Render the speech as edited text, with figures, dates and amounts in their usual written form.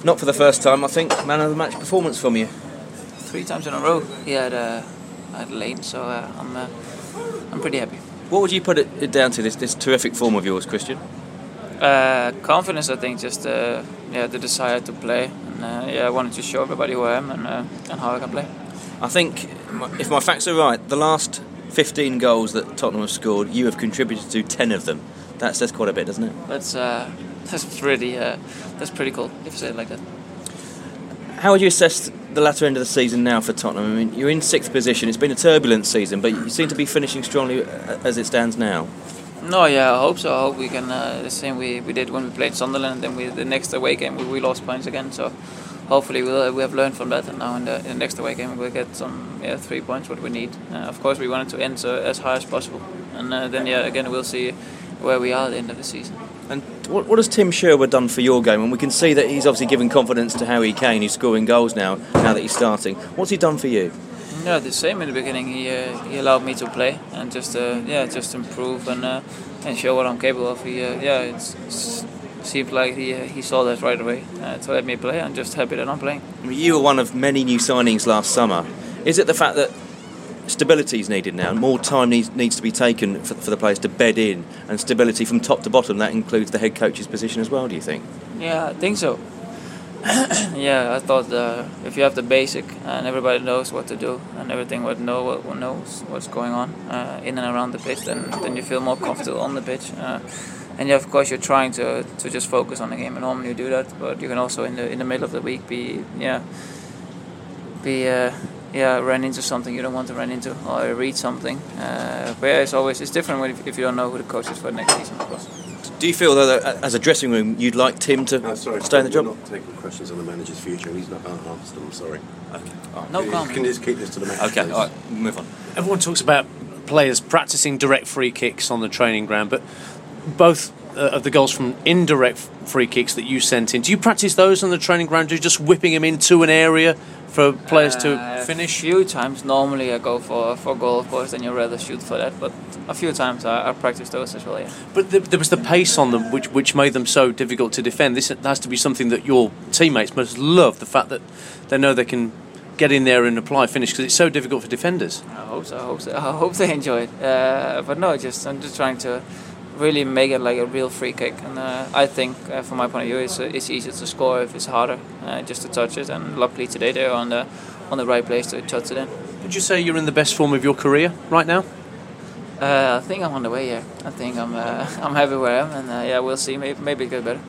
not for the first time, I think, man of the match performance from you. 3 times in a row he had Lane, so I'm pretty happy. What would you put it down to, this terrific form of yours, Christian? Confidence, I think, just the desire to play, and I wanted to show everybody who I am and how I can play. I think, if my facts are right, the last 15 goals that Tottenham have scored, you have contributed to 10 of them. That says quite a bit, doesn't it? That's pretty cool if you say it like that. How would you assess the latter end of the season now for Tottenham? I mean, you're in 6th position. It's been a turbulent season, but you seem to be finishing strongly as it stands now. No, yeah, I hope so. I hope we can the same we did when we played Sunderland, and then the next away game we lost points again. So hopefully we have learned from that, and now in the next away game we'll get some 3 points what we need. Of course, we wanted to end as high as possible, and then again we'll see where we are at the end of the season. And what has Tim Sherwood done for your game? And we can see that he's obviously given confidence to Harry Kane, who's scoring goals now that he's starting. What's he done for you? Yeah, the same in the beginning. He allowed me to play and just improve and show what I'm capable of. It seemed like he saw that right away to let me play. I'm just happy that I'm playing. I mean, you were one of many new signings last summer. Is it the fact that stability is needed now? More time needs to be taken for the players to bed in, and stability from top to bottom, that includes the head coach's position as well, do you think? Yeah, I think so. I thought if you have the basic and everybody knows what to do and everything knows what's going on in and around the pitch, then you feel more comfortable on the pitch. And of course you're trying to just focus on the game, and normally you do that, but you can also in the middle of the week run into something you don't want to run into, or read something. But it's different if you don't know who the coach is for the next season, of course. Do you feel that as a dressing room you'd like Tim to stay in the job? We're not taking questions on the manager's future. He's not going to answer them. I'm sorry. Okay. No problem. You can just keep this to the match. Okay. All right. Move on. Everyone talks about players practicing direct free kicks on the training ground, but both of the goals from indirect free kicks that you sent in, do you practice those on the training ground? Do you just whipping them into an area for players to finish? A few times. Normally I go for goal, of course, then you'd rather shoot for that, but a few times I practice those as well, yeah. But there was the pace on them which made them so difficult to defend. This has to be something that your teammates must love, the fact that they know they can get in there and apply a finish, because it's so difficult for defenders. I hope so. I hope they enjoy it. But no, I'm just trying to really make it like a real free kick, and I think from my point of view it's easier to score if it's harder just to touch it, and luckily today they're on the right place to touch it in. Would you say you're in the best form of your career right now? I think I'm on the way here. I think I'm happy where I am, and we'll see. Maybe it gets better.